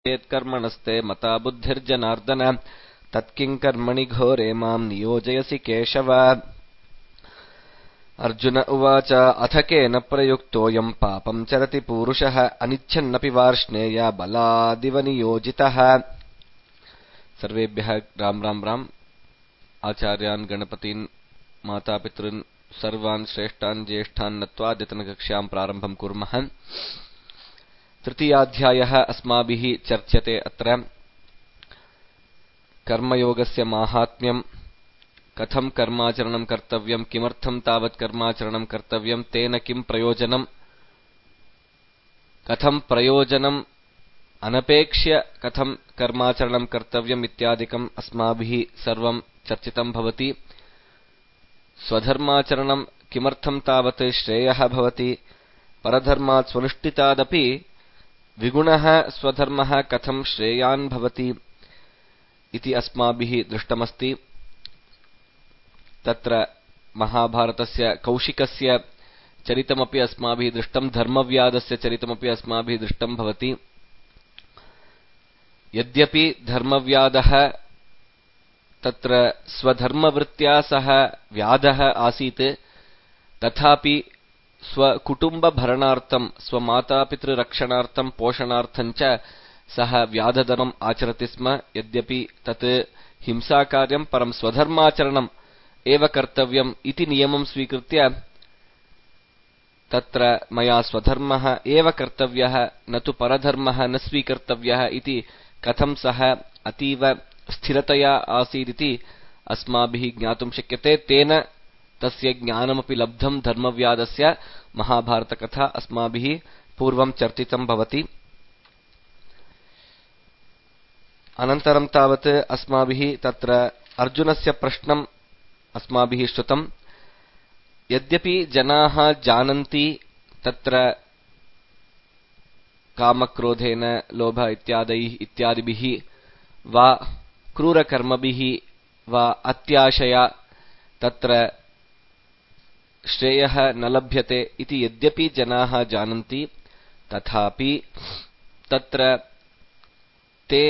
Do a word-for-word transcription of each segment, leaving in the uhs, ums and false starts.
कर्मणस्ते मता बुद्धिर्जनार्दन तत्किं कर्मणि घोरे मां नियोजयसि केशव। अर्जुन उवाच अथ केन प्रयुक्तोऽयं पापं चरति पूरुषः अनिच्छन्नपि वार्ष्णेय बलादिव नियोजितः। सर्वेभ्यः राम राम राम। आचार्यान् गणपतीन् मातापितॄन् सर्वान् श्रेष्ठान् ज्येष्ठान् नत्वा अद्यतनकक्ष्यां प्रारम्भं कुर्मः। तृतीयाध्यायः अस्माभिः चर्च्यते। अत्र कर्मयोगस्य माहात्म्यं, कथं कर्माचरणं कर्तव्यं, किमर्थं तावत् कर्माचरणं कर्तव्यं, तेन किं प्रयोजनं, कथं प्रयोजनम् अनपेक्ष्य कथं कर्माचरणं कर्तव्यम् इत्यादिकम् अस्माभिः सर्वं चर्चितं भवति। स्वधर्माचरणं किमर्थं तावत् श्रेयः भवति, परधर्मात् स्वनुष्ठितादपि विगुणः स्वधर्मः कथं श्रेयान् भवति इति अस्माभिः दृष्टमस्ति। तत्र महाभारतस्य कौशिकस्य चरितमपि अस्माभिः दृष्टं, धर्मव्यादस्य चरितमपि अस्माभिः दृष्टं भवति। यद्यपि धर्मव्यादः तत्र स्वधर्मवृत्त्या सह व्यादः आसीत्, तथापि स्वकुटुम्बभरणार्थं स्वमातापितृरक्षणार्थं पोषणार्थं च सः व्याधधर्मम् आचरति स्म। यद्यपि तत् हिंसाकार्यं, परं स्वधर्माचरणम् एव कर्तव्यम् इति नियमं स्वीकृत्य तत्र मया स्वधर्मः एव कर्तव्यः न तु परधर्मः न स्वीकर्तव्यः इति कथं सः अतीव स्थिरतया आसीदिति अस्माभिः ज्ञातुं शक्यते। तेन तस्य ज्ञानमपि लब्धं। धर्मव्यादस्य महाभारतकथा अस्माभिः पूर्वं चर्चितं भवति। अनन्तरं तावत् अस्माभिः तत्र अर्जुनस्य प्रश्नम् अस्माभिः श्रुतम्। यद्यपि जनाः जानन्ति तत्र कामक्रोधेन लोभ इत्यादैः इत्यादिभिः वा क्रूरकर्मभिः वा अत्याशया तत्र श्रेयः न लभ्यते इति यद्यपि जनाः जानन्ति, तथापि तत्र ते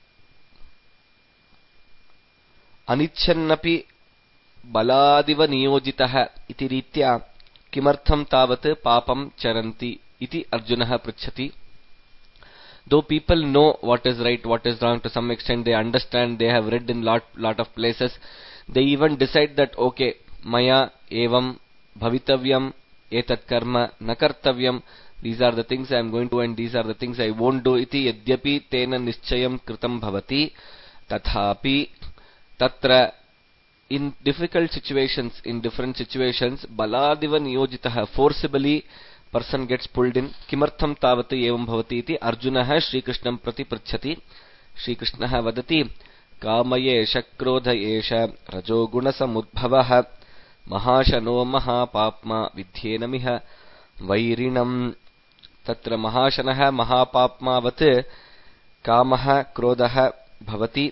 अनिच्छन्नपि बलादिव नियोजितः इति रीत्या किमर्थं तावत् पापं चरन्ति इति अर्जुनः पृच्छति। Though people know what is right, what is wrong, to some extent they understand, they have read in lot lot of places, they even decide that okay, maya evam bhavitavyam etat karma na kartavyam, these are the things I am going to and these are the things I won't do iti yadyapi tena nischayam kritam bhavati, tathapi tatra in difficult situations, in different situations, baladiva niyojitah, forcibly person gets pulled in. किमर्थं तावत् एवं भवति इति अर्जुनः श्रीकृष्णं प्रति पृच्छति। श्रीकृष्णः वदति कामयेष क्रोध एष रजोगुणसमुद्भवः महाशनो महापाप्मा विध्येनमिह वैरिणम्। तत्र महाशनः महापाप्मावत् कामः क्रोधः भवति।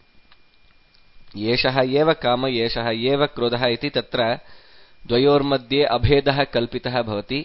एषः एव काम एषः एव क्रोधः इति तत्र द्वयोर्मध्ये अभेदः कल्पितः भवति।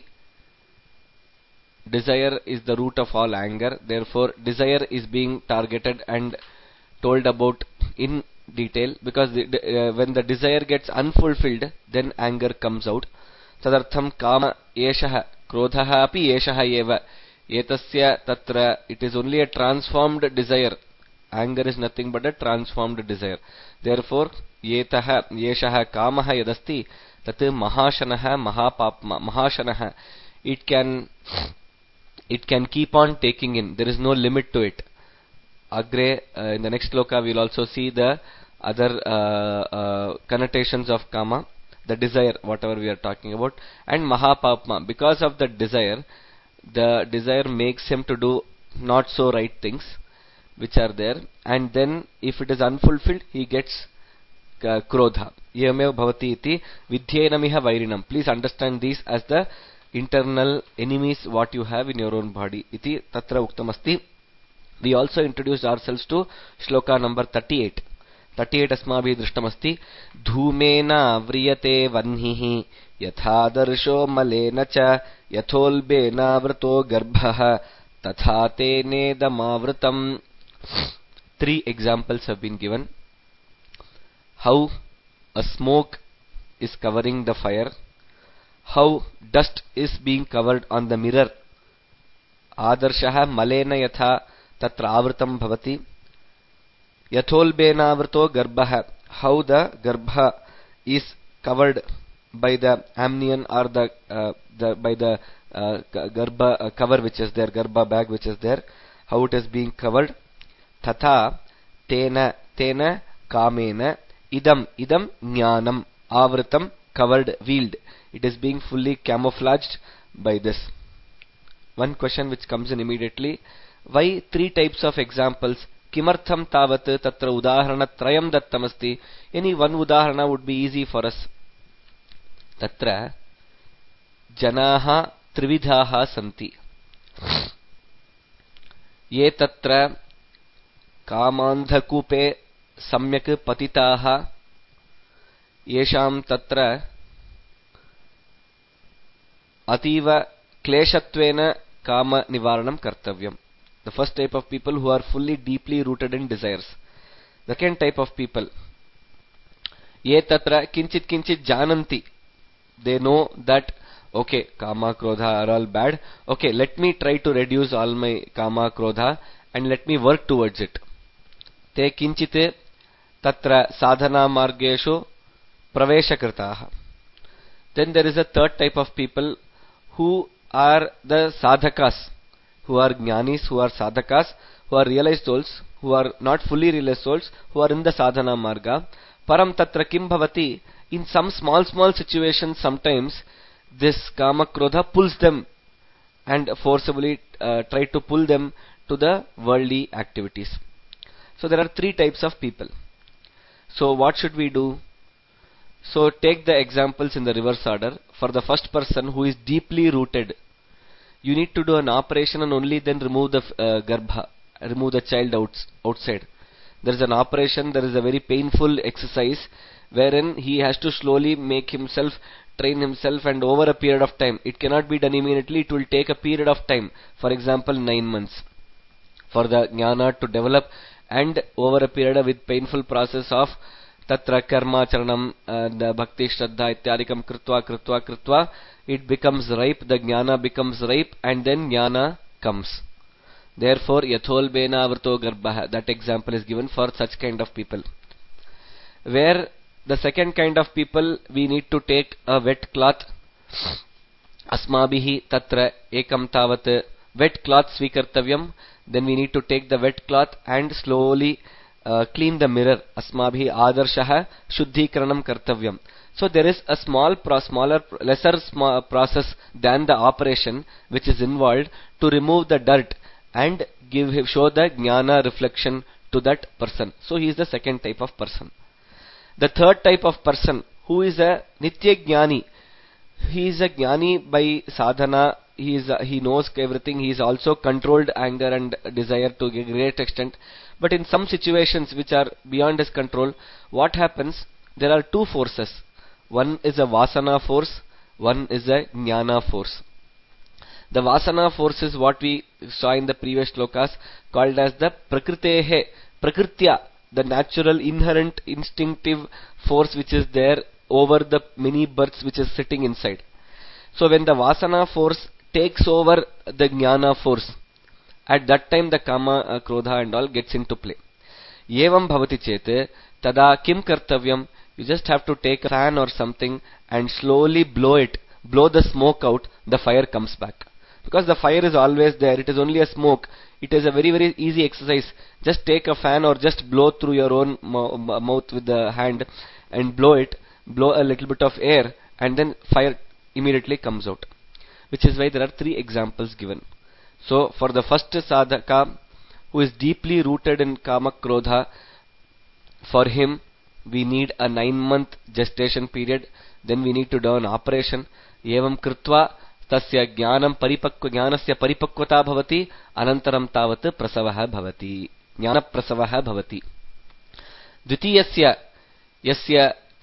Desire is the root of all anger, therefore desire is being targeted and told about in detail, because the, uh, when the desire gets unfulfilled, then anger comes out. Tadartham kama eshah krodhah api eshah eva, etasya tatra, it is only a transformed desire. Anger is nothing but a transformed desire. Therefore etah eshah kamah yadasti tat mahashanah mahapapma mahashanah, it can it can keep on taking in, there is no limit to it. Agre, uh, in the next sloka we will also see the other uh, uh, connotations of kama, the desire, whatever we are talking about. And mahapapma, because of the desire, the desire makes him to do not so right things which are there, and then if it is unfulfilled he gets uh, krodha. Yamev bhavati iti vidhyenamiha vairinam. Please understand these as the internal enemies what you have in your own body iti tatra uktamasti. We also introduced ourselves to shloka number thirty-eight. thirty-eight asmabhi drishtamasti. Dhumena vriyate vanhihi yathadarsho malena cha yatholbena vrato garbha तथा तेनेदमावृतम्. Three examples have been given. How a smoke is covering the fire, how dust is being covered on the mirror. Adarshah malena yatha tatra avritam bhavati. Yatholbenavruto garbha, how the garbha is covered by the amnion or the, uh, the by the uh, garbha uh, cover which is there, garbha bag which is there, how it is being covered. Tatha tena tena kamena idam idam jnanam avritam, covered, veiled. It is being fully camouflaged by this. One question which comes in immediately: why three types of examples? Kimartham tavat tatra udaharana trayam dattamasti. Any one udaharana would be easy for us. Tatra janaha trividhaha santi. Ye tatra कामान्धकूपे सम्यक् पतिताः येषां तत्र अतीव क्लेशत्वेन काम निवारणं कर्तव्यम्. The first type of people who are fully deeply rooted in desires. The second type of people, ये तत्र किंचित किंचित जानन्ति. They know that okay, kama krodha are all bad. Okay, let me try to reduce all my kama krodha and let me work towards it. ते किंचित तत्र साधना मार्गेषु प्रवेशकृताः. Then there is a third type of people who are the sadhakas, who are jnanis, who are sadhakas, who are realized souls, who are not fully realized souls, who are in the sadhana marga. Param tatra kim bhavati. In some small small situations, sometimes this kama krodha pulls them and forcibly uh, try to pull them to the worldly activities. So there are three types of people. So what should we do? So take the examples in the reverse order. For the first person who is deeply rooted, you need to do an operation and only then remove the uh, garbha, remove the child outs, outside. There is an operation, there is a very painful exercise wherein he has to slowly make himself, train himself, and over a period of time. It cannot be done immediately, it will take a period of time. For example, nine months for the jnana to develop, and over a period with painful process of tatra karma charanam, uh, the bhakti shraddha ityadikam krutva krutva krutva, it becomes ripe, the jnana becomes ripe, and then jnana comes. Therefore yatholbena vrto garbha, that example is given for such kind of people. Where the second kind of people, we need to take a wet cloth. Asmabihi tatra ekam tavat, wet cloth svikartavyam. Then we need to take the wet cloth and slowly uh, clean the mirror. Asmabhi adarshaha shuddhikranam kartavyam. So there is a small, pro smaller, lesser small process than the operation which is involved to remove the dirt and give him, show the jnana reflection to that person. So he is the second type of person. The third type of person, who is a nitya jnani. He is a jnani by sadhana. He is uh, he knows everything. He is also controlled anger and desire to a great extent. But in some situations which are beyond his control, what happens? There are two forces. One is a vasana force. One is a jnana force. The vasana force is what we saw in the previous shlokas, called as the prakritehe, prakritya, the natural, inherent, instinctive force which is there over the many births which is sitting inside. So when the vasana force takes over the jnana force, at that time the kama, uh, krodha and all gets into play. Yevam bhavati chete, tada kim kartavyam, you just have to take a fan or something and slowly blow it, blow the smoke out, the fire comes back. Because the fire is always there, it is only a smoke. It is a very very easy exercise. Just take a fan or just blow through your own mouth with the hand and blow it, blow a little bit of air, and then fire immediately comes out. Which is why there are three examples given. So for the first sadhaka who is deeply rooted in kama krodha, for him we need a nine month gestation period. Then we need to do an operation. Evam krutva tasya jnanam paripakva jnanasya paripakvata bhavati anantaram tavat prasavaha bhavati. Jnana prasavaha bhavati. Dvitiyasya yasya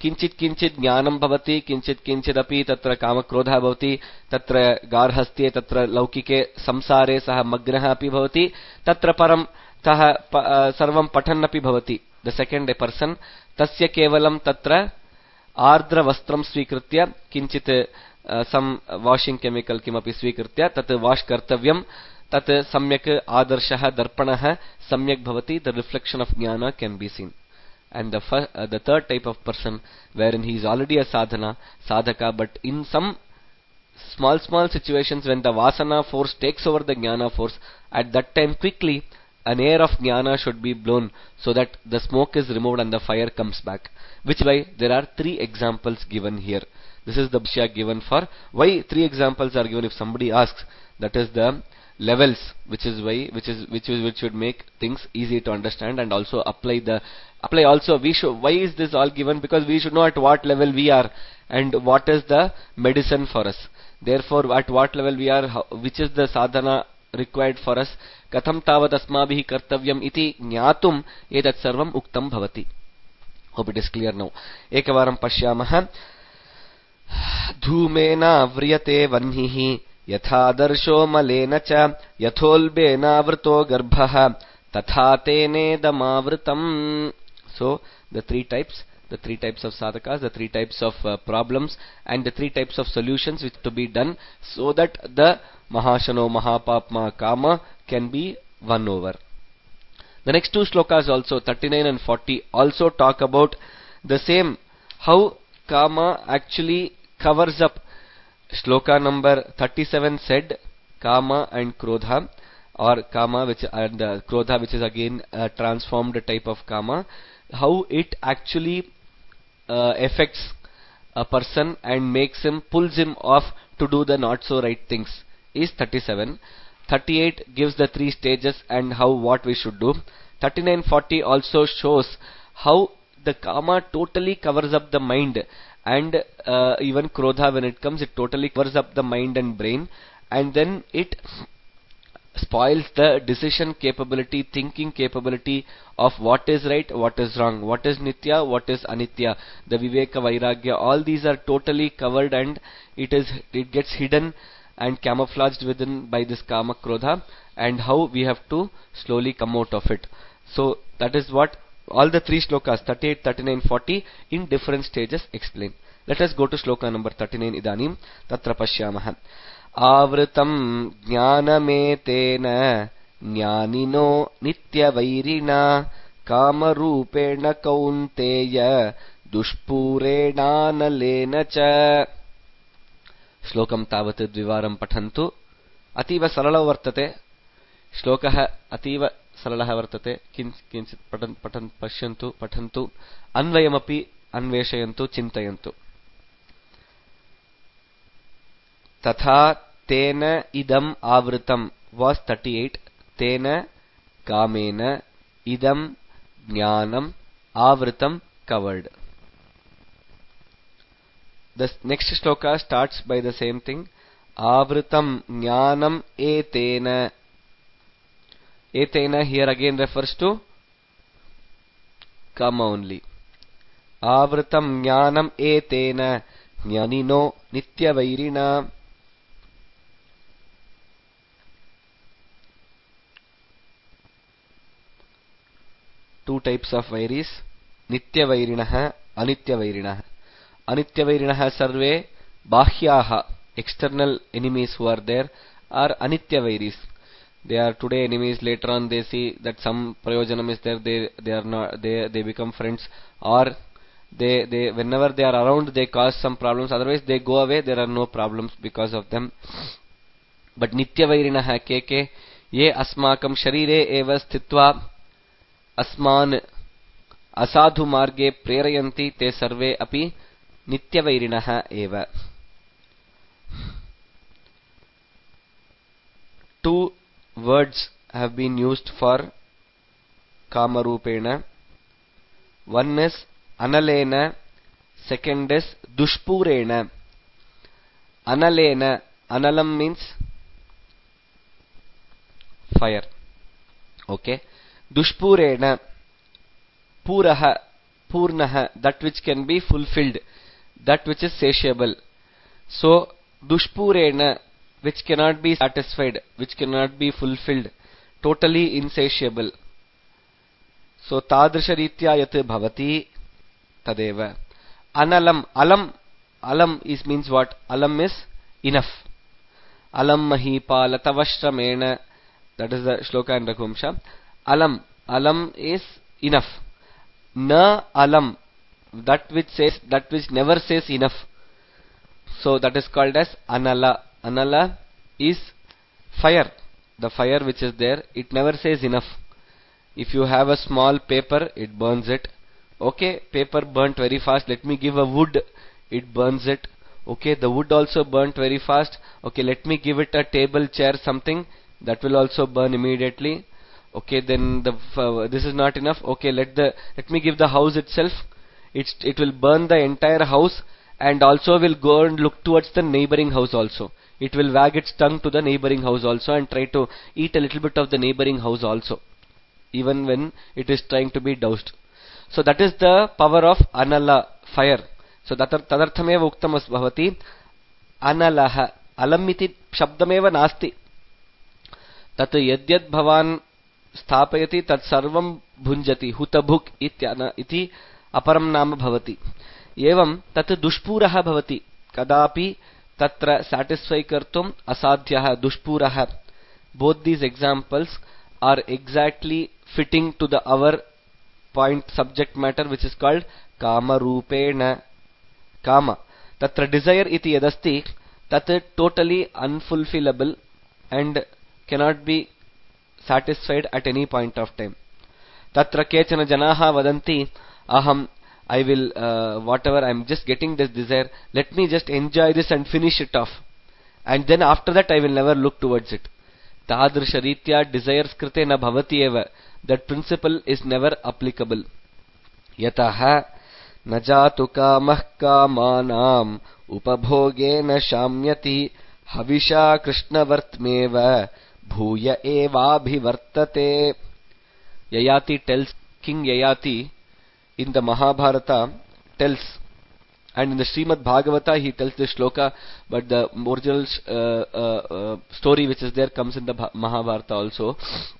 किंचित किंचित ज्ञानं भवति, किंचित किंचिदपि तत्र कामक्रोधः भवति, तत्र गार्हस्थ्ये तत्र लौकिके संसारे सः मग्नः अपि भवति, तत्र परं तः सर्वं पठन् अपि भवति. द सेकेंड ए पर्सन तस्य केवलं तत्र आर्द्रवस्त्रं स्वीकृत्य किंचित सम वाशिंग केमिकल किमपि स्वीकृत्य तत् वाश कर्तव्यं, तत् सम्यक् आदर्शः दर्पणः सम्यक् भवति. The reflection of jnana can be seen. And the first, uh, the third type of person wherein he is already a sadhana, sadhaka, but in some small small situations when the vasana force takes over the jnana force, at that time quickly an air of jnana should be blown so that the smoke is removed and the fire comes back. Which way there are three examples given here. This is the bhashya given for why three examples are given. If somebody asks, that is the levels, which is why which is which is which should make things easy to understand and also apply the apply also we should. Why is this all given? Because we should know at what level we are and what is the medicine for us. Therefore, at what level we are, how, which is the sadhana required for us, katham tavat asmabhihi kartavyam iti jnatum etat sarvam uktam bhavati. Hope it is clear now. Ekavaram pashyamah. Dhumena vriyate vanhihi यथा दर्शो मलेन च यथोल्बेनावृतो गर्भः तथा तेनेदमावृतम्. So the three types, the three types of sadhakas, the three types of uh, problems, and the three types of solutions which to be done so that the mahashano mahapapma kama can be won over. The next two shlokas also, thirty-nine and forty, also talk about the same, how kama actually covers up. Shloka number thirty-seven said kama and krodha, or kama which and uh, krodha, which is again a transformed type of kama, how it actually uh, affects a person and makes him, pulls him off to do the not so right things, is thirty-seven. thirty-eight gives the three stages and how what we should do. thirty-nine forty also shows how the kama totally covers up the mind. And uh, even krodha, when it comes, it totally covers up the mind and brain, and then it spoils the decision capability, thinking capability of what is right, what is wrong, what is nitya, what is anitya. The viveka, vairagya, all these are totally covered, and it is it gets hidden and camouflaged within by this kama krodha, and how we have to slowly come out of it. So that is what all the three shlokas, thirty-eight, thirty-nine, forty, in different stages explain. Let us go to shloka number thirty-nine idanim. Tatra pashyamah. Avritam jnanametena jnanino nityavairina kamarupena kaunteya dushpurena nalena cha. Shlokam tavat dvivaram pathantu. Ativa sarala vartate. Shlokah ativa सरलः वर्तते. किंचित् पठन् पठन् पश्यन्तु पठन्तु अन्वयमपि अन्वेषयन्तु चिन्तयन्तु. तथा तेन इदम् आवृतम् was thirty-eight. तेन कामेन idam jnanam avritam covered. The next shloka starts by the same thing. Avritam jnanam etena. Etena here again refers to kama only. Avritam jnanam etena jnanino nityavairina. Two types of vairis, nityavairinah, anityavairinah. Anityavairinah sarve bahyaha, external enemies who are there, are anityavairis. They are today enemies. Later on, they see that some prayojanam is there. They they are not. They they become friends, or they they whenever they are around, they cause some problems. Otherwise, they go away. There are no problems because of them. But nityavairinah ke ke ye asmakam sharire eva sthitva asman asadhu marge prerayanti te sarve api nityavairinah eva. Two words have been used for kamarupena. One is analena, second is dushpurena. Analena, analam means fire. Okay. Dushpurena, puraha. purnah, that which can be fulfilled, that which is satiable. So dushpurena, which cannot be satisfied, which cannot be fulfilled, totally insatiable. So tadrisha ritya yat bhavati tadeva. Analam, alam, alam is means what? Alam is enough. Alam mahipa latavashramena, that is the shloka in Raghuvamsha. Alam, alam is enough. Na alam, that which says, that which never says enough. So that is called as anala. Anala is fire. The fire which is there, it never says enough. If you have a small paper, it burns it. Okay, paper burnt very fast. Let me give a wood, it burns it. Okay, the wood also burnt very fast. Okay, let me give it a table, chair, something, that will also burn immediately. Okay, then the uh, this is not enough. Okay, let the let me give the house itself. It's it will burn the entire house, and also will go and look towards the neighboring house also. It will wag its tongue to the neighboring house also and try to eat a little bit of the neighboring house also, even when it is trying to be doused. So that is the power of anala, fire. So tadarthameva uktamas bhavati analaha. Alam iti shabdameva nasti. Tat yadyad bhavan स्थापयति तत् सर्वं भुञ्जति हुतभुक् इत्यन इति अपरं नाम भवति. एवं तत् दुष्पूरः भवति. कदापि तत्र satisfy कर्तुम् असाध्यः दुष्पूरः. Both these examples are exactly fitting to the our point subject matter, which is called kama rupena. Kama, tatra desire iti yadasti, tat totally unfulfillable and cannot be satisfied at any point of time. Tatra kechana janaha vadanti aham, I will uh, whatever I am just getting this desire, let me just enjoy this and finish it off, and then after that I will never look towards it. Tadrisha ritya desires krite na bhavati eva. That principle is never applicable. Yataha najatu kamah kamanam upabhogena shamyati havisha krishnavartmeva bhuya evabhivartate. Yayati tells, King Yayati in the Mahabharata tells, and in the Srimad Bhagavata he tells this shloka, but the original uh, uh, uh, story which is there comes in the Mahabharata also.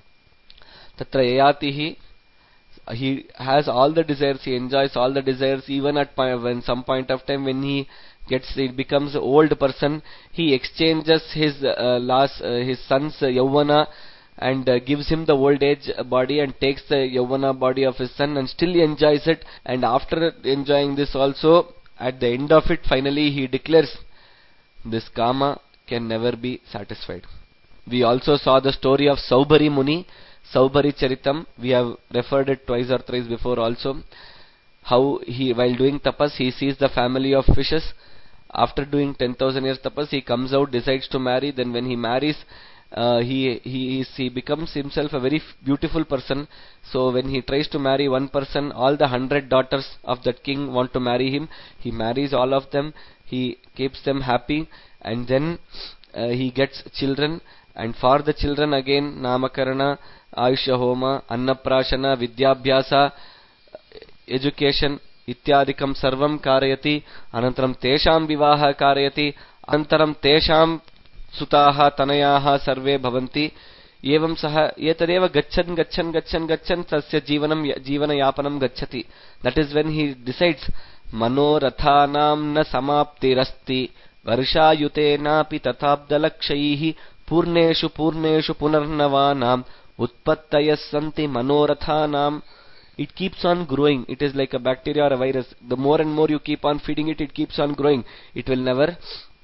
Tatra Yayatihi, he has all the desires, he enjoys all the desires, even at when some point of time when he gets, he becomes an old person, he exchanges his uh, last, uh, his son's uh, Yavana and uh, gives him the old age body and takes the Yavana body of his son and still enjoys it. And after enjoying this also, at the end of it, finally he declares, this Kama can never be satisfied. We also saw the story of Saubhari Muni, Saubhari Charitam. We have referred it twice or thrice before also. How he, while doing tapas, he sees the family of fishes. After doing ten thousand years tapas, he comes out, decides to marry. Then when he marries, uh, he he is, he becomes himself a very beautiful person. So when he tries to marry one person, all the hundred daughters of that king want to marry him. He marries all of them. He keeps them happy, and then uh, he gets children. And for the children again, Namakarana, Ayusha Homa, Annaprashana, Vidyabhyasa, education, ityadikam sarvam karayati, anantaram tesham vivaha karayati, anantaram tesham sutaha tanayaha sarve bhavanti. Evam saha etadeva gachan gachan gachan gachan tasya jivanam jivana yapanam gacchati. That is when he decides, manorathanam na samaptirasti varshayutenapi tatabdalakshaihi purneshu purneshu punarnavanam utpattayas santi manorathanam. It keeps on growing. It is like a bacteria or a virus. The more and more you keep on feeding it, it keeps on growing. It will never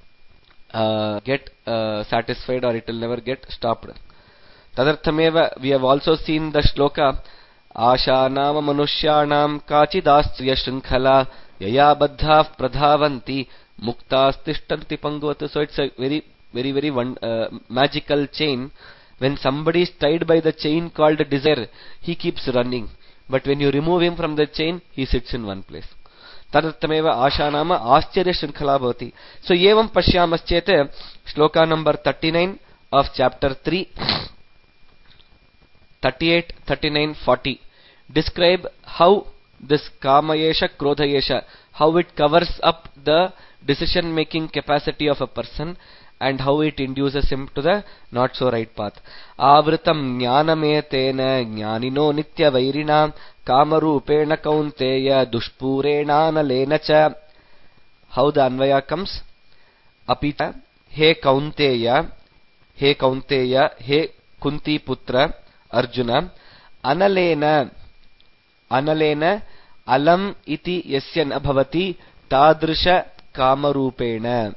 uh, get uh, satisfied, or it will never get stopped. Tadarthameva, we have also seen the shloka, Asha nama manushyanam kachidasya shrinkhala yaya baddha pradhavanti muktas tishtanti pangvat. So it's a very, very, very one, uh, magical chain. When somebody is tied by the chain called desire, he keeps running. But when you remove him from the chain, he sits in one place. Tadattameva ashanama ascharya shrinkhala bhavati. So evam pashyamaschete, shloka number thirty-nine of chapter three, thirty-eight, thirty-nine, forty describe how this kamayesha krodhayesha, how it covers up the decision making capacity of a person and how it induces him to the not so right path. Avritam jnanametena jnanino nitya vairina kamarupena kaunteya dushpurena nalena cha. How the anvaya comes? Apita he kaunteya, he kaunteya, he kunti putra Arjuna, analena, analena alam iti yasya na bhavati tadrisha kamarupena.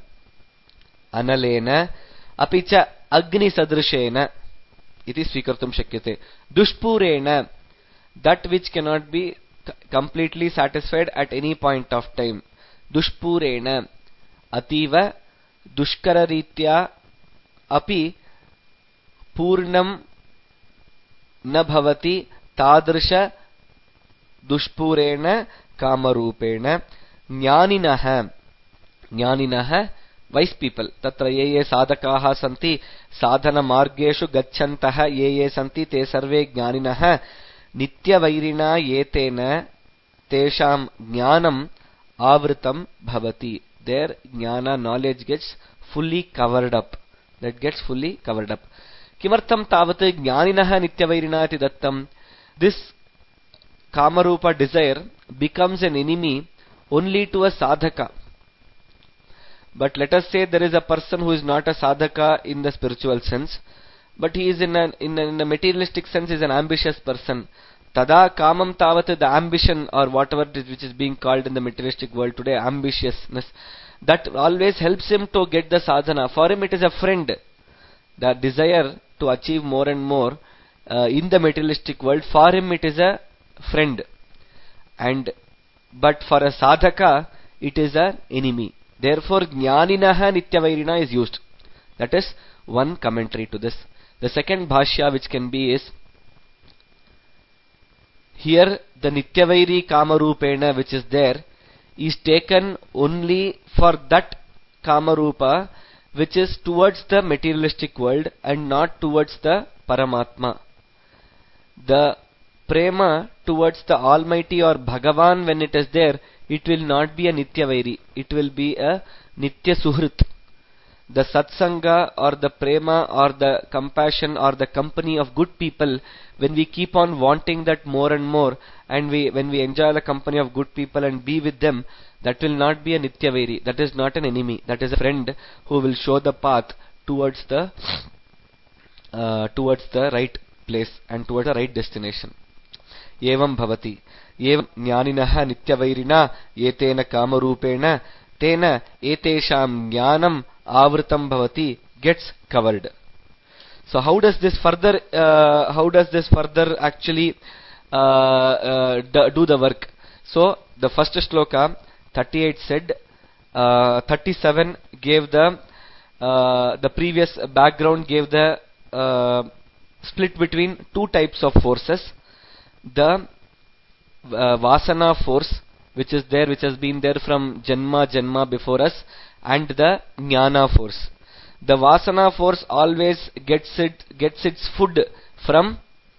Analena apicha agni sadrishena iti swikartum shakyate. Dushpurena, that which cannot be completely satisfied at any point of time. Dushpurena ativa dushkararitya api purnam na bhavati tadrisha dushpurena kamarupena. Jnaninaha, jnaninaha, wise people. Tatra ye ye sadakaha santi sadhana margeshu gachantaha ye ye santi te sarve jnaninaha nitya vairina yetena tesham jnanam avritam bhavati. Their jnana, knowledge, gets fully covered up. That gets fully covered up. Kimartham tavat jnaninaha nitya vairina iti dattam. This kamarupa desire becomes an enemy only to a sadhaka. But let us say there is a person who is not a sadhaka in the spiritual sense, but he is in a, in a, in a materialistic sense is an ambitious person. Tada kamam tavat, the ambition or whatever it is which is being called in the materialistic world today, ambitiousness, that always helps him to get the sadhana. For him it is a friend. The desire to achieve more and more uh, in the materialistic world, for him it is a friend. And but for a sadhaka it is an enemy. Therefore jnaninaha nityavairina is used. That is one commentary to this. The second bhashya which can be is, here the nityavairi kamarupena which is there is taken only for that kamarupa which is towards the materialistic world and not towards the Paramatma. The prema towards the Almighty or Bhagavan, when it is there, it will not be a nitya vairi, it will be a nitya suhrit. The satsanga or the prema or the compassion or the company of good people, when we keep on wanting that more and more, and we when we enjoy the company of good people and be with them, that will not be a nitya vairi. That is not an enemy. That is a friend who will show the path towards the uh, towards the right place and towards the right destination. Evam bhavati. Evam jnaninaha nityavairina yetena kamarupena tena etesham jnanam avritam bhavati, gets covered. So how does this further uh, how does this further actually uh, uh, do the work? So the first shloka thirty-eight said, uh, thirty-seven gave the uh, the previous background, gave the uh, split between two types of forces. The uh, Vasana force which is there, which has been there from Janma Janma before us, and the Jnana force. The Vasana force always gets it gets its food from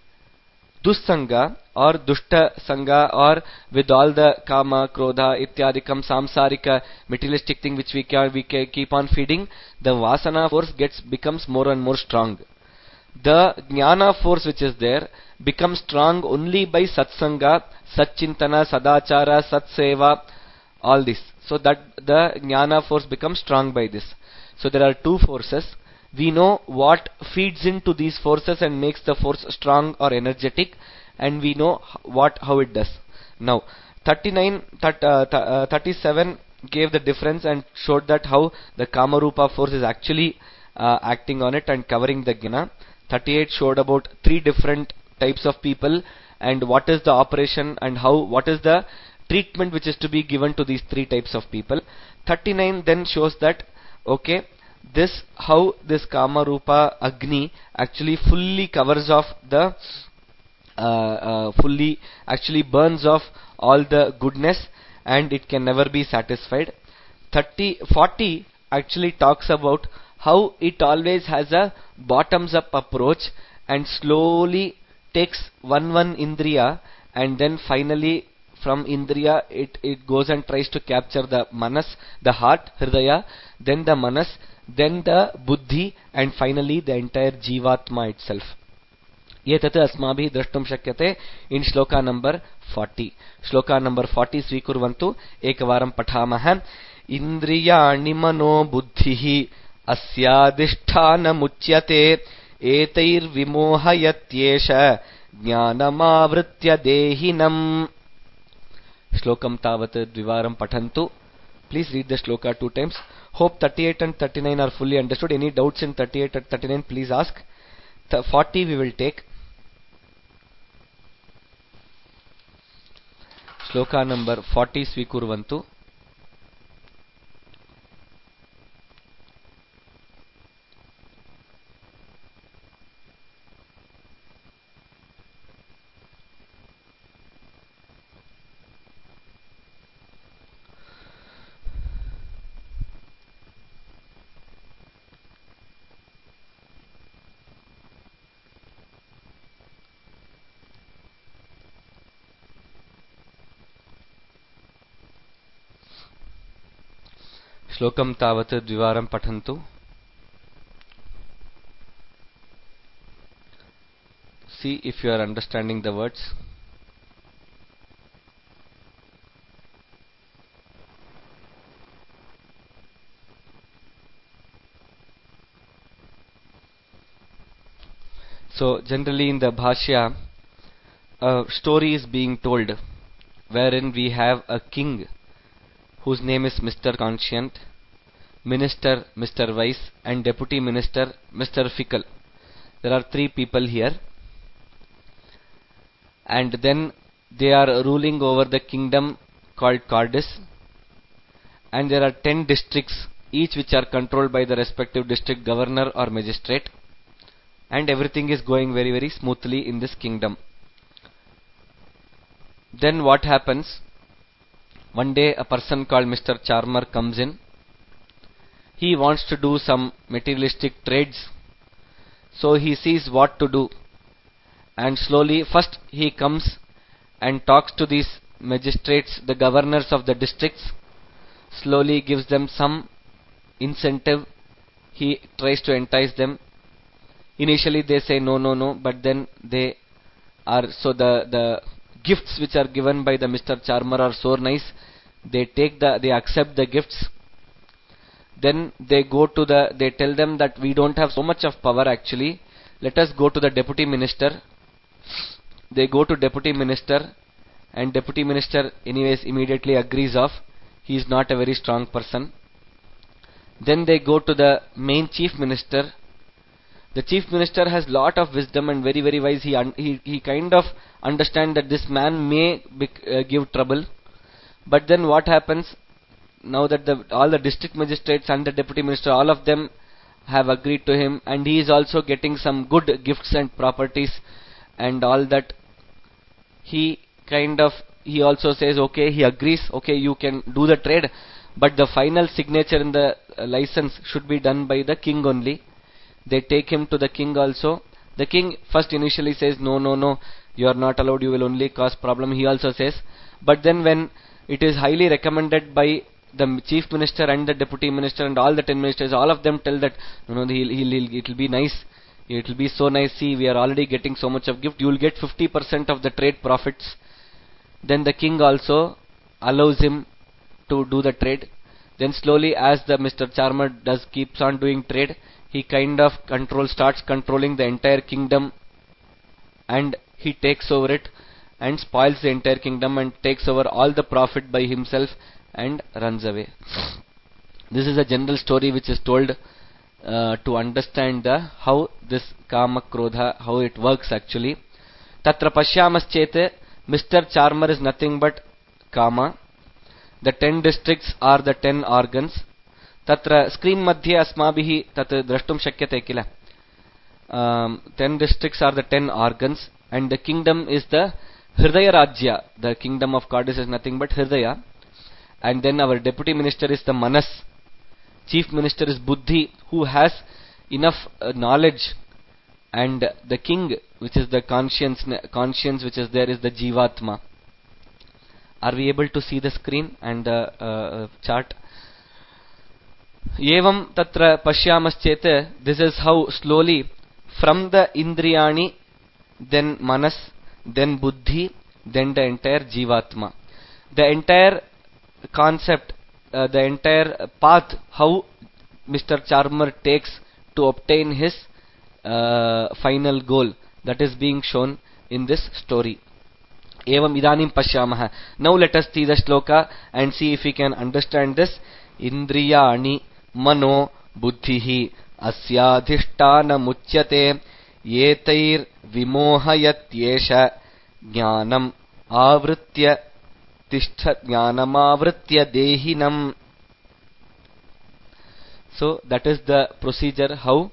Dussanga or Dushta Sangha, or with all the Kama, Krodha, Ityadikam, Samsarika, materialistic thing which we can we can keep on feeding. The Vasana force gets becomes more and more strong. The Jnana force which is there becomes strong only by Satsanga, Satchintana, Sadachara, Satseva, all this. So that the Jnana force becomes strong by this. So there are two forces. We know what feeds into these forces and makes the force strong or energetic, and we know what how it does. Now thirty-nine, thirty-seven gave the difference and showed that how the Kamarupa force is actually uh, acting on it and covering the Jnana. thirty-eight showed about three different types of people and what is the operation and how what is the treatment which is to be given to these three types of people. thirty-nine then shows that okay, this how this Kama Rupa Agni actually fully covers off the uh, uh, fully actually burns off all the goodness and it can never be satisfied. thirty forty actually talks about how it always has a bottoms up approach and slowly takes one one indriya and then finally from Indriya, it, it goes and tries to capture the Manas, the heart, Hridaya, then the Manas, then the Buddhi, and finally the entire Jivatma itself. एतत् अस्माभिः द्रष्टुं शक्यते in shloka number forty. Shloka number forty स्वीकुर्वन्तु, एकवारं पठामः. इन्द्रियाणि मनो बुद्धिः अस्याधिष्ठानमुच्यते एतैर्विमोहयत्येष ज्ञानमावृत्य देहिनम्. श्लोकं तावत् द्विवारं पठन्तु. Please read the shloka two times. Hope thirty-eight and thirty-nine are fully understood. Any doubts in thirty-eight and thirty-nine, please ask. The forty we will take. Shloka number forty svikurvantu. श्लोकं तावत् द्विवारं पठन्तु. See if you are understanding the words. So generally in the Bhashya, a story is being told wherein we have a king whose name is Mister Conscient, Minister Mister Wise, and Deputy Minister Mister Fickle. There are three people here, and then they are ruling over the kingdom called Cardis, and there are ten districts, each which are controlled by the respective district governor or magistrate, and everything is going very very smoothly in this kingdom. Then what happens? One day a person called Mister Charmer comes in. He wants to do some materialistic trades. So he sees what to do. And slowly, first he comes and talks to these magistrates, the governors of the districts. Slowly gives them some incentive. He tries to entice them. Initially they say no, no, no, but then they are, so the, the gifts which are given by the Mister Charmer are so nice. They take the, they accept the gifts. Then they go to the, they tell them that we don't have so much of power actually. Let us go to the deputy minister. They go to deputy minister, and deputy minister anyways immediately agrees off. He is not a very strong person. Then they go to the main chief minister. The chief minister has lot of wisdom and very very wise. He un he, he kind of understand that this man may be, uh, give trouble. But then what happens? Now that the, all the district magistrates and the deputy minister, all of them have agreed to him, and he is also getting some good gifts and properties and all that. He kind of, he also says okay, he agrees, okay, you can do the trade, but the final signature in the uh, license should be done by the king only. They take him to the king also. The king first initially says no, no, no, you are not allowed, you will only cause problem. He also says, but then when it is highly recommended by the chief minister and the deputy minister and all the ten ministers, all of them tell that no, no, he'll, he'll, he'll, it will be nice, it will be so nice. See, we are already getting so much of gift, you will get fifty percent of the trade profits. Then the king also allows him to do the trade. Then slowly, as the Mister Charmer does keeps on doing trade, he kind of control starts controlling the entire kingdom, and he takes over it and spoils the entire kingdom and takes over all the profit by himself and runs away. This is a general story which is told uh, to understand the how this Kama Krodha, how it works actually. Tatra Pashyamas Mister Charmer is nothing but Kama. The ten districts are the ten organs. Tatra screen madhye asmabhihi tat drashtum shakyate kila. Um, ten districts are the ten organs, and the kingdom is the Hridaya Rajya. The kingdom of Cardis is nothing but Hridaya. And then our deputy minister is the Manas. Chief minister is Buddhi, who has enough uh, knowledge. And the king, which is the conscience, conscience which is there, is the Jivatma. Are we able to see the screen and the uh, chart? Evam tatra pashyamaschet, this is how slowly from the indriyani, then manas, then buddhi, then the entire jivatma. The entire concept, uh, the entire path, how Mister Charmer takes to obtain his uh, final goal, that is being shown in this story. Evam idanim pashyamah. Now let us see the shloka and see if we can understand this. Indriyani mano buddhihi asyadhishtana muchyate yetair vimohayatyesha jnanam avritya tishtha jnanam avritya dehinam. So that is the procedure how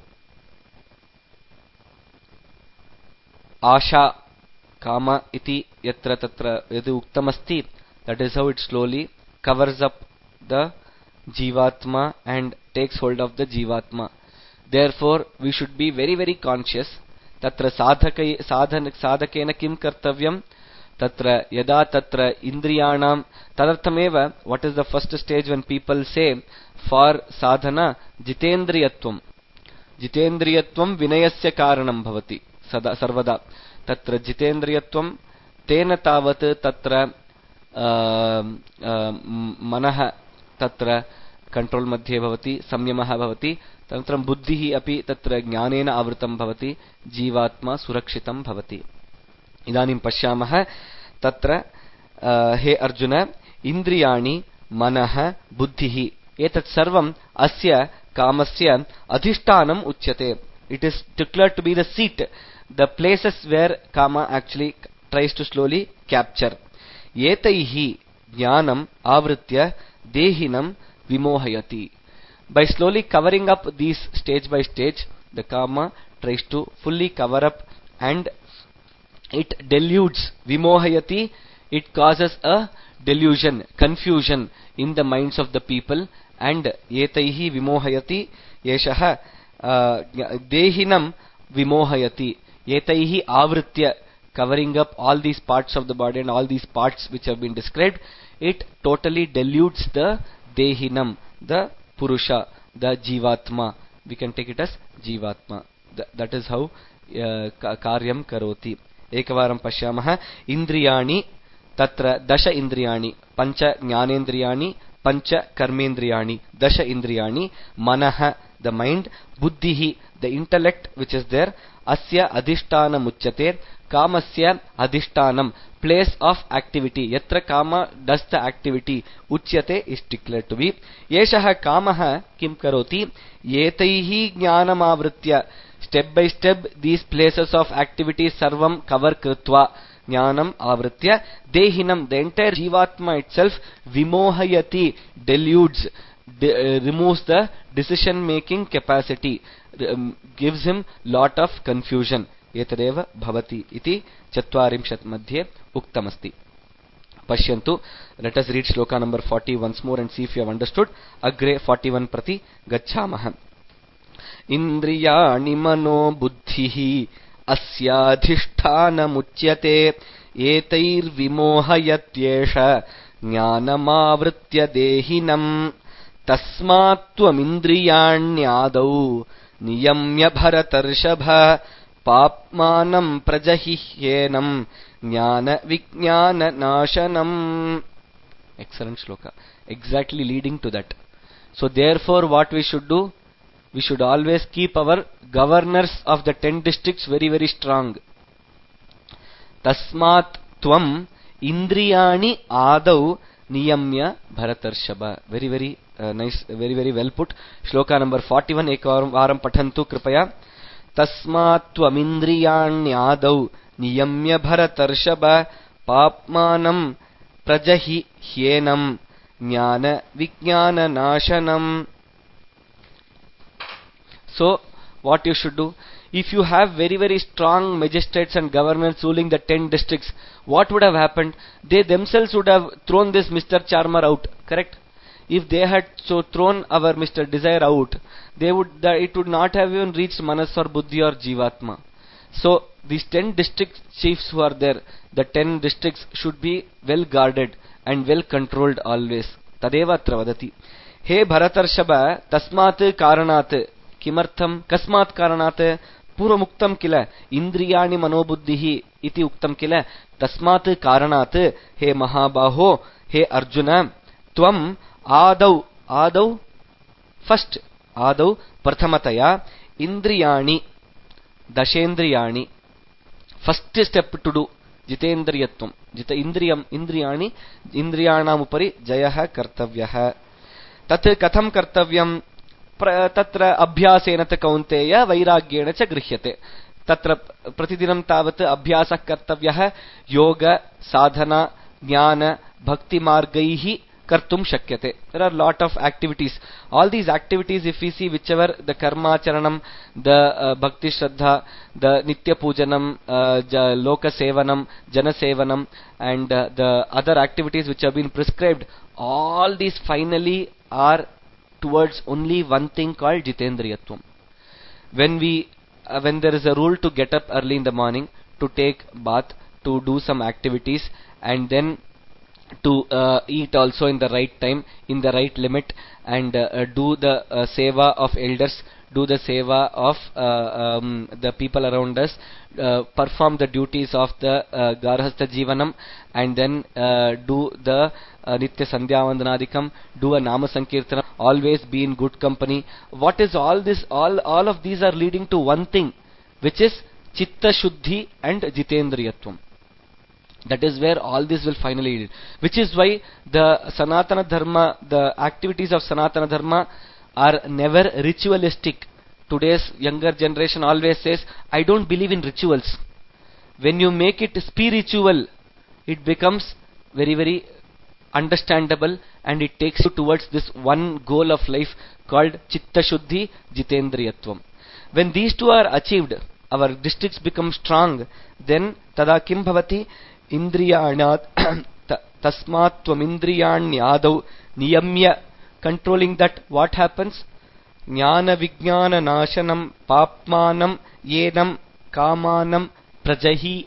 asha kama iti yatra tatra yadi uktamasti, that is how it slowly covers up the jivatma and takes hold of the jivatma. Therefore we should be very very conscious. Tatra sadhaka sadhan sadhakena kim kartavyam tatra yada tatra indriyanam tadarthameva. What is the first stage when people say for sadhana? Jitendriyatvam. Jitendriyatvam vinayasya karanam bhavati sada sarvada. Tatra jitendriyatvam tena tavat tatra manah tatra control madhye bhavati, samyamah bhavati, tantram buddhihi api tatra jnanena avritam bhavati, jivatma surakshitam bhavati. Idanim pashyamah tatra he Arjuna indriyani manah buddhihi etat sarvam asya kamasya adhishtanam uchyate. It is declared to be the seat, the places where kama actually tries to slowly capture. Yetaihi jnanam avritya dehinam vimohayati. By slowly covering up these stage by stage, the kama tries to fully cover up and it deludes. Vimohayati, it causes a delusion, confusion in the minds of the people. And yetaihi vimohayati yeshaha dehinam vimohayati. Yetaihi avritya, covering up all these parts of the body and all these parts which have been described, it totally deludes the dehinam, the purusha, the jivatma. We can take it as jivatma. Th that is how uh, karyam karoti. Ekavaram pashyamah. Indriyani tatra dasha indriyani pancha jnanendriyani pancha karmendriyani dasha indriyani manah, the mind, buddhihi, the intellect which is there, asya adhishtana muchyate, kamasya adhishtanam, place of activity, yatra kama does the activity, uchyate is declared to be. Yeshaha kamaha kim karoti yetaihi jnanam avritya. Step by step these places of activity sarvam cover kritva jnanam avritya dehinam, the entire jivatma itself, vimohayati, deludes, de uh, removes the decision making capacity, um, gives him lot of confusion. Etadeva bhavati iti chatvarimshat madhye uktamasti. Pashyantu. Let us read shloka number forty once more and see if you have understood. Agre forty-one prati gachamah. Indriyani mano buddhihi asyadhisthana muchyate etair vimohayatyesha jnanamavritya dehinam tasmat tvam indriyanyadau niyamya bharatarshava papmanam prajahihyenam jnana vijnana nashanam. Excellent shloka, exactly leading to that. So therefore what we should do? We should always keep our governors of the ten districts very very strong. Tasmat tvam indriyani adau niyamya bharatarshaba. Very very uh, nice, very very well put. Shloka number forty-one. Ekavaram pathantu kripaya. Tasmat tvam indriyani adau niyamya bharatarshaba papmanam prajahi hyenam jnana vijnana nashanam. So what you should do? If you have very very strong magistrates and governors ruling the ten districts, what would have happened? They themselves would have thrown this Mister Charmer out, correct? If they had so thrown our Mister Desire out, they would the, it would not have even reached Manas or Buddhi or Jivatma. So these ten district chiefs who are there, the ten districts should be well guarded, and well controlled always. Tadeva atra vadati. He Bharatarshaba tasmat karanat kimartham kasmat karanat पूर्वमुक्तं किल इंद्रियाणि मनोबुद्धिः इति उक्तं किल तस्मात् कारणात् हे महाबाहो हे अर्जुन त्वम् आदौ आदौ first आदौ प्रथमतया इंद्रियाणि दशेन्द्रियाणि फर्स्ट स्टेप टू डू जितेन्द्रियत्वं जित इंद्रियम् इंद्रियाणि इंद्रियाणाम् उपरि जयः कर्तव्यः तत् कथं कर्तव्यम् तत्र अभ्यासेन च कौन्तेय वैराग्येण च गृह्यते तत्र प्रतिदिनं तावत् अभ्यासः कर्तव्यः योग साधना ज्ञान भक्ति मार्गैः कर्तुं शक्यते. There are lot of activities. All these activities, if we see whichever the karma charanam, the uh, bhakti shraddha, the nitya pujanam, uh, loka sevanam, jana sevanam, and uh, the other activities which have been prescribed, all these finally are towards only one thing called jitendriyatvam. When we, uh, when there is a rule to get up early in the morning, to take bath, to do some activities, and then to uh, eat also in the right time, in the right limit, and uh, uh, do the uh, seva of elders, do the seva of uh, um, the people around us, uh, perform the duties of the uh, garhastha jivanam, and then uh, do the uh, nitya sandhya vandanadikam, do a nama sankirtanam, always be in good company. What is all this? All all of these are leading to one thing, which is chitta shuddhi and jitendriyatvam. That is where all this will finally lead. Which is why the Sanatana Dharma, the activities of Sanatana Dharma are never ritualistic. Today's younger generation always says, I don't believe in rituals. When you make it spiritual, it becomes very, very understandable, and it takes you towards this one goal of life called Chitta Shuddhi Jitendriyatvam. When these two are achieved, our districts become strong, then tada kim bhavati indriyanat tasmat tvam indriyanyadau niyamya. Controlling that, what happens? Jnana vijnana nashanam papmanam yenam kamanam prajahi.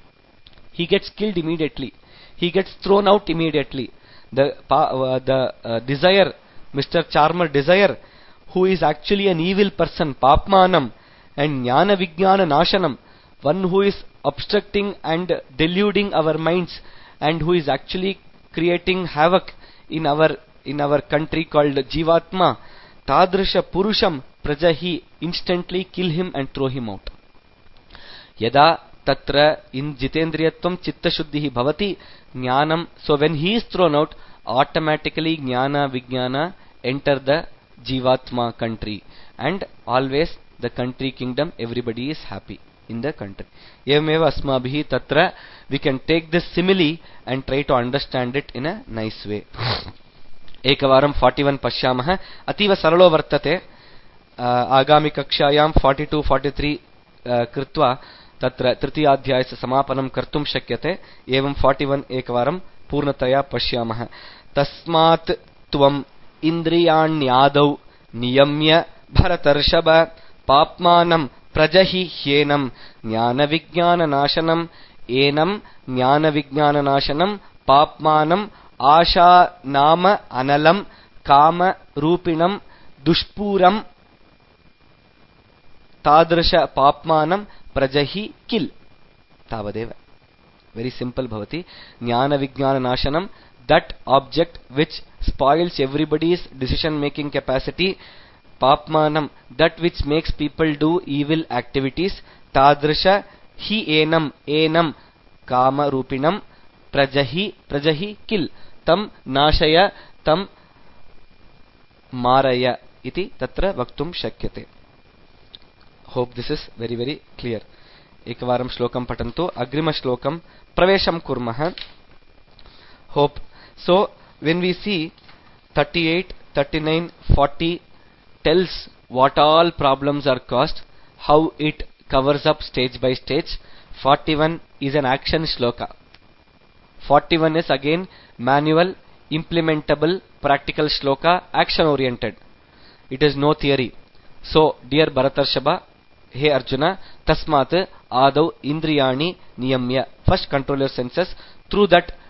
He gets killed immediately. He gets thrown out immediately. The uh, the uh, desire, Mister Charmer desire, who is actually an evil person, papmanam, and jnana vijnana nashanam, one who is obstructing and deluding our minds, and who is actually creating havoc in our in our country called Jivatma, Tadrisha Purusham Prajahi, instantly kill him and throw him out. Yada tatra in Jitendriyatvam Chitta Shuddhihi Bhavati Jnanam. So when he is thrown out, automatically Jnana Vijnana enter the Jivatma country, and always the country kingdom, everybody is happy in the country. Evameva asmabhihi tatra, we can take this simile and try to understand it in a nice way. एकवारं forty-one पश्यामः. अतीव सरलो वर्तते. आगामि कक्षायां forty-two forty-three कृत्वा तत्र तृतीयाध्यायस्य समापनं कर्तुं शक्यते. एवं forty-one एकवारं पूर्णतया पश्यामः. तस्मात् त्वम् इन्द्रियाण्यादौ नियम्य भरतर्षभ पाप्मानं प्रजहि ह्येनं ज्ञानविज्ञाननाशनम् एनं ज्ञानविज्ञाननाशनम् पाप्मानं आशा नाम अनलम काम रूपिणम दुष्पूरम तादृश पाप्मानं प्रजहि किल. तावदेव. Very simple bhavati. Jnana vijnana nashanam, that object which spoils everybody's decision making capacity. Papmanam, that which makes people do evil activities. Tadrisha hi enam enam kama rupinam prajahi prajahi kill. Tam nashaya tam maraya iti tatra vaktum shakyate. Hope this is very very clear. Ekavaram shlokam patantu agrima shlokam pravesham kurmah. Hope. So when we see thirty-eight, thirty-nine, forty tells what all problems are caused, how it covers up stage by stage. forty-one is an action shloka. forty-one is again manual, implementable, practical shloka, action oriented. It is no theory. So, dear Bharatarshaba, hey Arjuna, tasmat adau indriyani niyamya. First control your senses. Through that,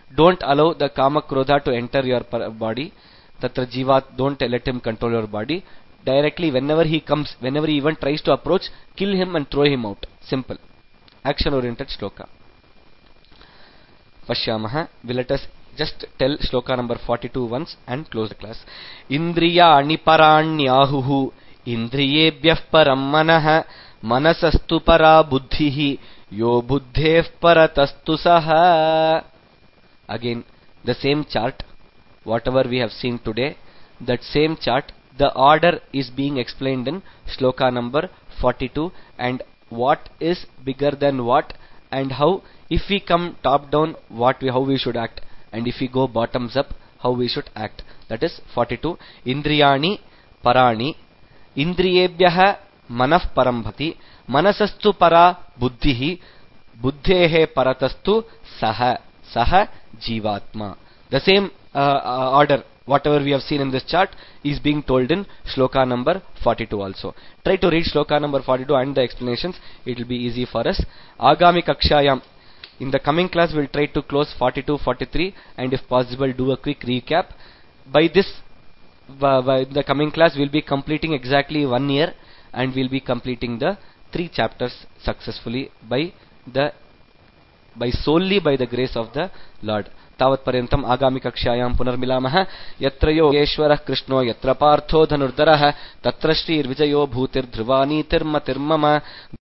don't allow the kama krodha to enter your body. Tatra jiva, don't let him control your body. Directly, whenever he comes, whenever he even tries to approach, kill him and throw him out. Simple. Action oriented shloka. Pashyamaha. Will let us just tell shloka number forty-two once and close the class. Indriyani paranyahuhu indriyebhyah param manah manasastu para buddhihi yo buddhev paratastu saha. Again, the same chart, whatever we have seen today, that same chart, the order is being explained in shloka number forty-two, and what is bigger than what, and how, if we come top down, what we, how we should act, and if we go bottoms up, how we should act. That is forty-two. Indriyani parani indriyebhyah manah parambhati manasastu para buddhihi buddhehe paratastu saha saha jivatma. The same uh, uh, order, whatever we have seen in this chart, is being told in shloka number forty-two also. Try to read shloka number forty-two and the explanations. It will be easy for us. Agami kakshayam. In the coming class, we will try to close forty-two, forty-three, and if possible, do a quick recap. By this, uh, by the coming class, we will be completing exactly one year, and we will be completing the three chapters successfully by the by solely by the grace of the Lord. तावत् पर्यन्तम् आगामि कक्षायां पुनर्मिलामः. यत्र योगेश्वरः कृष्णो यत्र पार्थो धनुर्धरः तत्र श्रीर्विजयो भूतिर्ध्रुवा नीतिर्मतिर्मम.